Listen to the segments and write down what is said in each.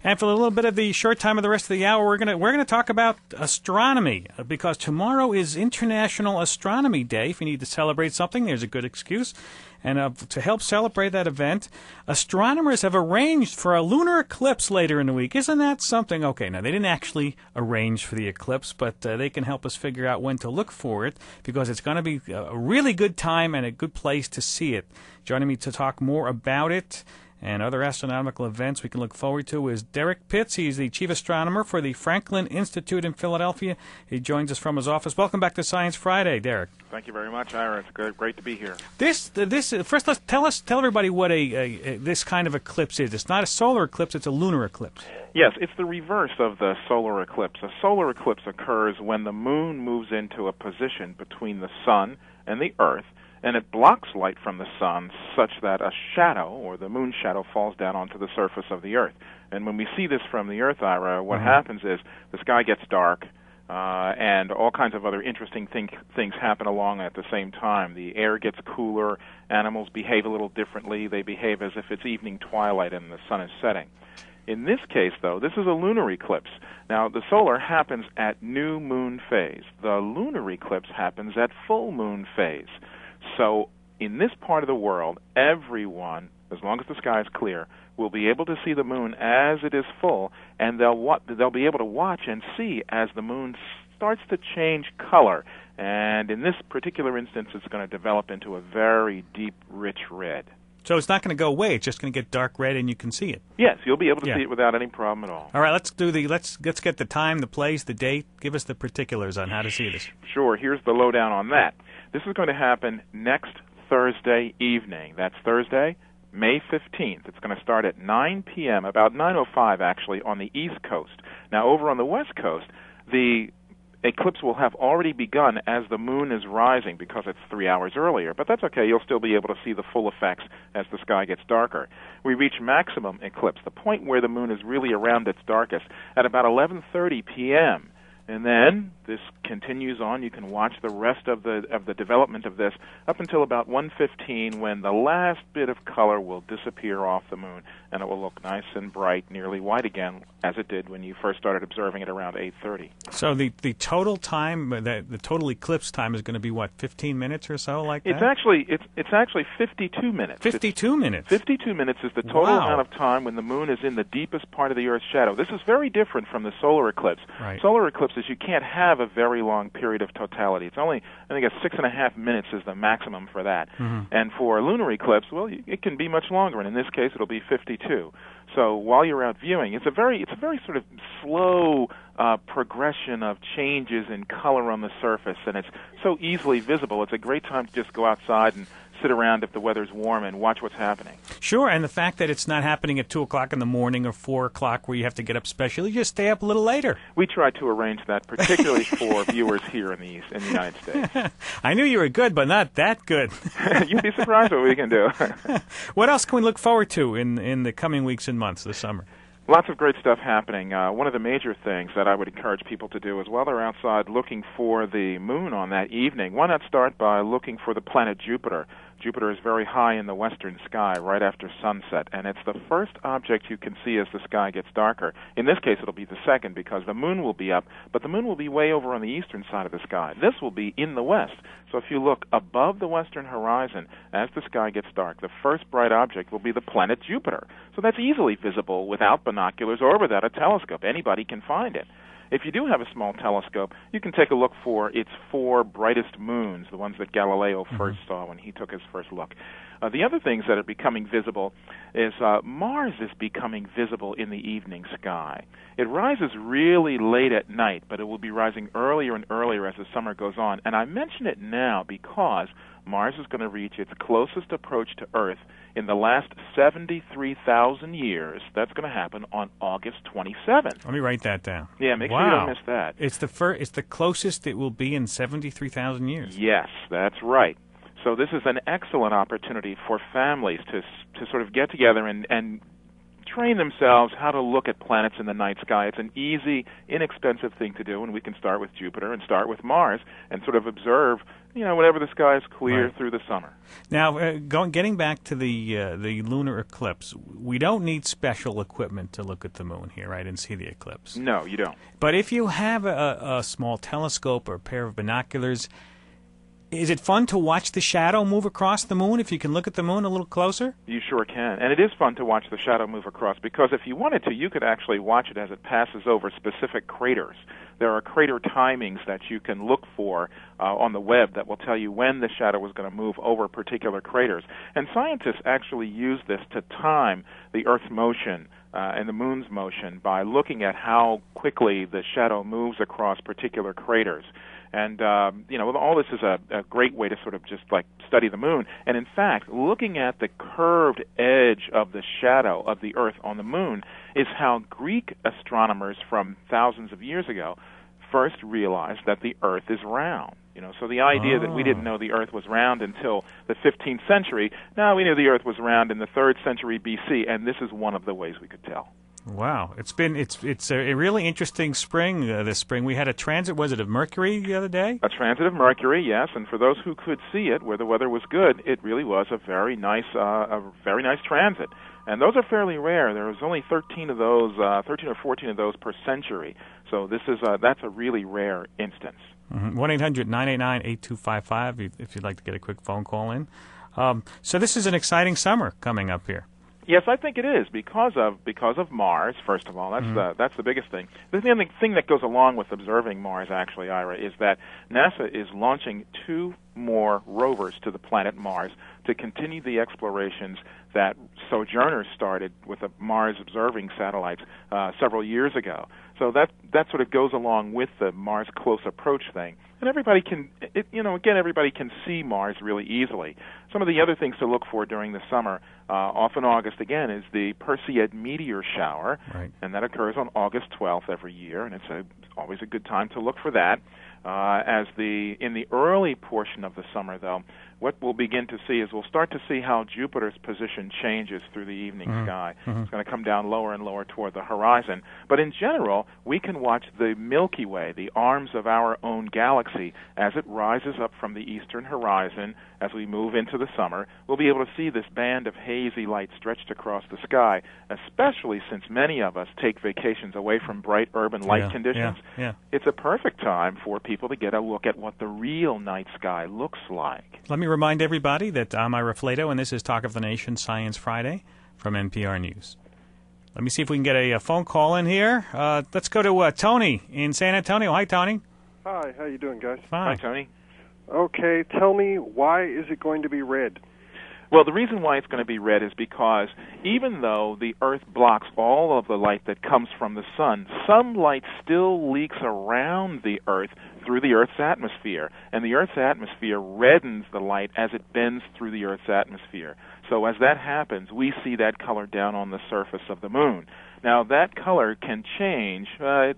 And for a little bit of the short time of the rest of the hour, we're gonna talk about astronomy, because tomorrow is International Astronomy Day. If you need to celebrate something, there's a good excuse. And to help celebrate that event, astronomers have arranged for a lunar eclipse later in the week. Isn't that something? Okay, now they didn't actually arrange for the eclipse, but they can help us figure out when to look for it, because it's going to be a really good time and a good place to see it. Joining me to talk more about it and other astronomical events we can look forward to is Derek Pitts. He's the chief astronomer for the Franklin Institute in Philadelphia. He joins us from his office. Welcome back to Science Friday, Derek. Thank you very much, Ira. It's great to be here. First, let's tell everybody what this kind of eclipse is. It's not a solar eclipse; it's a lunar eclipse. Yes, it's the reverse of the solar eclipse. A solar eclipse occurs when the moon moves into a position between the sun and the Earth, and it blocks light from the sun such that a shadow, or the moon shadow, falls down onto the surface of the Earth. And when we see this from the Earth, Ira, what happens is the sky gets dark, and all kinds of other interesting things happen along at the same time. The air gets cooler, animals behave a little differently, they behave as if it's evening twilight and the sun is setting. In this case, though, this is a lunar eclipse. Now, the solar happens at new moon phase. The lunar eclipse happens at full moon phase. So in this part of the world, everyone, as long as the sky is clear, will be able to see the moon as it is full, and they'll be able to watch and see as the moon starts to change color. And in this particular instance, it's going to develop into a very deep, rich red. So it's not going to go away. It's just going to get dark red, and you can see it. Yes, you'll be able to see it without any problem at all. All right, let's get the time, the place, the date. Give us the particulars on how to see this. Sure. Here's the lowdown on that. This is going to happen next Thursday evening. That's Thursday, May 15th. It's going to start at 9 p.m., about 9:05 actually, on the East Coast. Now, over on the West Coast, the eclipse will have already begun as the moon is rising, because it's 3 hours earlier. But that's okay. You'll still be able to see the full effects as the sky gets darker. We reach maximum eclipse, the point where the moon is really around its darkest, at about 11:30 p.m., and then this continues on. You can watch the rest of the development of this up until about 1:15, when the last bit of color will disappear off the moon, and it will look nice and bright, nearly white again, as it did when you first started observing it around 8:30. So the total time, the total eclipse time, is going to be what, 15 minutes or so, like that? It's actually 52 minutes. 52 minutes. 52 minutes is the total amount of time when the moon is in the deepest part of the Earth's shadow. This is very different from the solar eclipse. Right. Solar eclipses, you can't have a very long period of totality. It's only, I think, 6.5 minutes is the maximum for that. And for a lunar eclipse, well, it can be much longer, and in this case, it'll be 52. So while you're out viewing, it's a very sort of slow progression of changes in color on the surface, and it's so easily visible. It's a great time to just go outside and sit around if the weather's warm and watch what's happening. Sure, and the fact that it's not happening at 2 o'clock in the morning or 4 o'clock where you have to get up specially, you just stay up a little later. We try to arrange that, particularly for viewers here in the United States. I knew you were good, but not that good. You'd be surprised what we can do. What else can we look forward to in the coming weeks and months this summer? Lots of great stuff happening. One of the major things that I would encourage people to do is, while they're outside looking for the moon on that evening, why not start by looking for the planet Jupiter? Jupiter is very high in the western sky right after sunset, and it's the first object you can see as the sky gets darker. In this case, it'll be the second, because the moon will be up, but the moon will be way over on the eastern side of the sky. This will be in the west. So if you look above the western horizon as the sky gets dark, the first bright object will be the planet Jupiter. So that's easily visible without binoculars or without a telescope. Anybody can find it. If you do have a small telescope, you can take a look for its 4 brightest moons, the ones that Galileo first saw when he took his first look. The other things that are becoming visible is Mars is becoming visible in the evening sky. It rises really late at night, but it will be rising earlier and earlier as the summer goes on. And I mention it now because Mars is going to reach its closest approach to Earth in the last 73,000 years. That's going to happen on August 27th. Let me write that down. Yeah, make sure you don't miss that. It's the closest it will be in 73,000 years. Yes, that's right. So this is an excellent opportunity for families to sort of get together and train themselves how to look at planets in the night sky. It's an easy, inexpensive thing to do, and we can start with Jupiter and start with Mars and sort of observe, whenever the sky is clear through the summer. Now, getting back to the lunar eclipse, we don't need special equipment to look at the moon here, right, and see the eclipse. No, you don't. But if you have a small telescope or a pair of binoculars, is it fun to watch the shadow move across the moon if you can look at the moon a little closer? You sure can. And it is fun to watch the shadow move across because if you wanted to, you could actually watch it as it passes over specific craters. There are crater timings that you can look for on the web that will tell you when the shadow is going to move over particular craters. And scientists actually use this to time the Earth's motion and the moon's motion by looking at how quickly the shadow moves across particular craters. And, all this is a great way to sort of just like study the moon. And in fact, looking at the curved edge of the shadow of the Earth on the moon is how Greek astronomers from thousands of years ago first realized that the Earth is round. So the idea that we didn't know the Earth was round until the 15th century, no, we knew the Earth was round in the 3rd century BC, and this is one of the ways we could tell. Wow, it's a really interesting spring. This spring we had a transit. Was it of Mercury the other day? A transit of Mercury, yes. And for those who could see it, where the weather was good, it really was a very nice transit. And those are fairly rare. There was only 13 of those, 13 or 14 of those per century. So that's a really rare instance. 1-800-989-8255 if you'd like to get a quick phone call in. So this is an exciting summer coming up here. Yes, I think it is because of Mars. First of all, that's the biggest thing. The thing that goes along with observing Mars, actually, Ira, is that NASA is launching 2 more rovers to the planet Mars to continue the explorations that Sojourner started with the Mars observing satellites several years ago. So that sort of goes along with the Mars close approach thing. And everybody can see Mars really easily. Some of the other things to look for during the summer, off in August again, is the Perseid meteor shower, and that occurs on August 12th every year, and it's always a good time to look for that. In the early portion of the summer, though, what we'll begin to see is we'll start to see how Jupiter's position changes through the evening sky. It's going to come down lower and lower toward the horizon. But in general, we can watch the Milky Way, the arms of our own galaxy, as it rises up from the eastern horizon as we move into the summer. We'll be able to see this band of hazy light stretched across the sky, especially since many of us take vacations away from bright urban light conditions. It's a perfect time for people to get a look at what the real night sky looks like. Let me remind everybody that I'm Ira Flato, and this is Talk of the Nation Science Friday from NPR News. Let me see if we can get a phone call in here. Let's go to Tony in San Antonio. Hi, Tony. Hi, how you doing, guys? Fine. Hi, Tony. Okay, tell me, why is it going to be red? Well, the reason why it's going to be red is because even though the Earth blocks all of the light that comes from the sun, some light still leaks around the Earth through the Earth's atmosphere, and the Earth's atmosphere reddens the light as it bends through the Earth's atmosphere. So as that happens, we see that color down on the surface of the moon. Now, that color can change.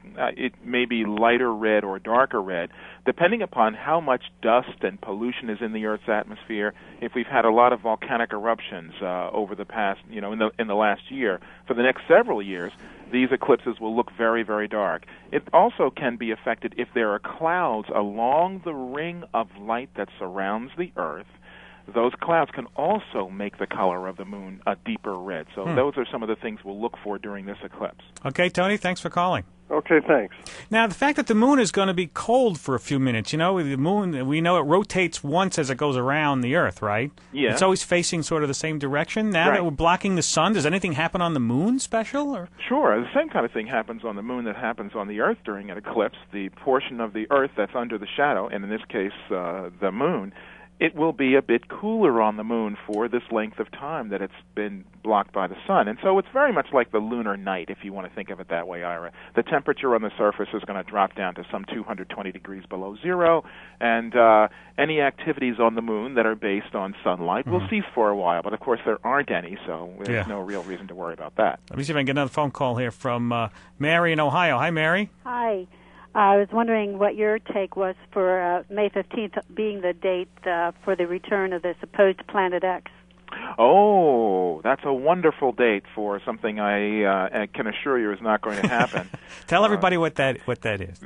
It may be lighter red or darker red, depending upon how much dust and pollution is in the Earth's atmosphere. If we've had a lot of volcanic eruptions over the past, in the last year, for the next several years, these eclipses will look very, very dark. It also can be affected if there are clouds along the ring of light that surrounds the Earth. Those clouds can also make the color of the moon a deeper red. So those are some of the things we'll look for during this eclipse. Okay, Tony, thanks for calling. Okay, thanks. Now, the fact that the moon is going to be cold for a few minutes, the moon, we know it rotates once as it goes around the Earth, right? Yeah. It's always facing sort of the same direction. Now that we're blocking the sun, does anything happen on the moon special? Or? Sure. The same kind of thing happens on the moon that happens on the Earth during an eclipse. The portion of the Earth that's under the shadow, and in this case, the moon, it will be a bit cooler on the moon for this length of time that it's been blocked by the sun. And so it's very much like the lunar night, if you want to think of it that way, Ira. The temperature on the surface is going to drop down to some 220 degrees below zero, and any activities on the moon that are based on sunlight will cease for a while. But, of course, there aren't any, so there's no real reason to worry about that. Let me see if I can get another phone call here from Mary in Ohio. Hi, Mary. Hi. I was wondering what your take was for May 15th being the date for the return of the supposed Planet X. Oh, that's a wonderful date for something I can assure you is not going to happen. Tell everybody what that is.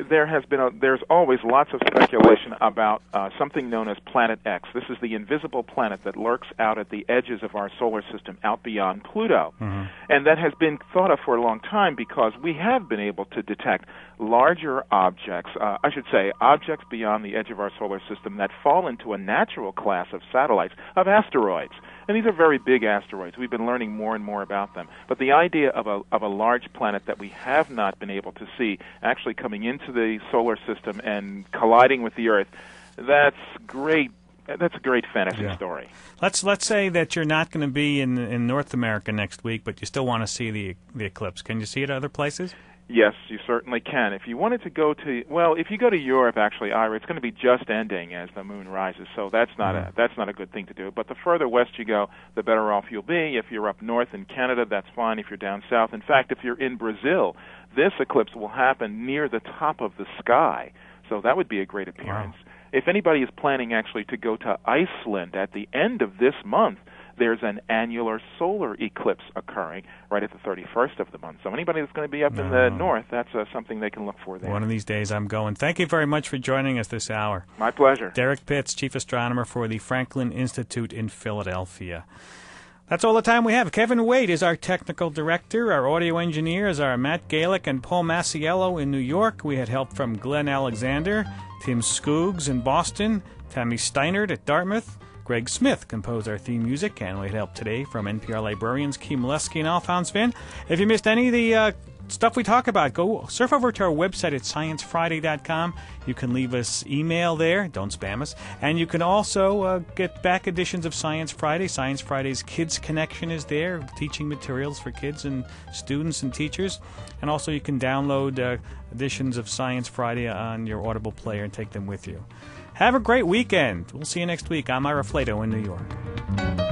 There's always lots of speculation about something known as Planet X. This is the invisible planet that lurks out at the edges of our solar system, out beyond Pluto, and that has been thought of for a long time because we have been able to detect larger objects. I should say objects beyond the edge of our solar system that fall into a natural class of satellites, of asteroids. And these are very big asteroids. We've been learning more and more about them. But the idea of a large planet that we have not been able to see actually coming into the solar system and colliding with the Earth, that's great. That's a great fantasy story. Let's say that you're not going to be in North America next week, but you still want to see the eclipse. Can you see it other places? Yes, you certainly can. If you wanted to go to, if you go to Europe, actually, Ira, it's going to be just ending as the moon rises, so that's not a good thing to do. But the further west you go, the better off you'll be. If you're up north in Canada, that's fine. If you're down south, in fact, if you're in Brazil, this eclipse will happen near the top of the sky, so that would be a great appearance. Wow. If anybody is planning actually to go to Iceland at the end of this month, there's an annular solar eclipse occurring right at the 31st of the month. So anybody that's going to be up in the north, that's something they can look for there. One of these days I'm going. Thank you very much for joining us this hour. My pleasure. Derek Pitts, Chief Astronomer for the Franklin Institute in Philadelphia. That's all the time we have. Kevin Wade is our technical director. Our audio engineers are Matt Galick and Paul Massiello in New York. We had help from Glenn Alexander, Tim Skoogs in Boston, Tammy Steinert at Dartmouth. Greg Smith composed our theme music, and we had help today from NPR librarians Kim Molesky and Alphonse Vin. If you missed any of the stuff we talk about, go surf over to our website at sciencefriday.com. You can leave us email there. Don't spam us. And you can also get back editions of Science Friday. Science Friday's Kids Connection is there, teaching materials for kids and students and teachers. And also you can download editions of Science Friday on your Audible player and take them with you. Have a great weekend. We'll see you next week. I'm Ira Flato in New York.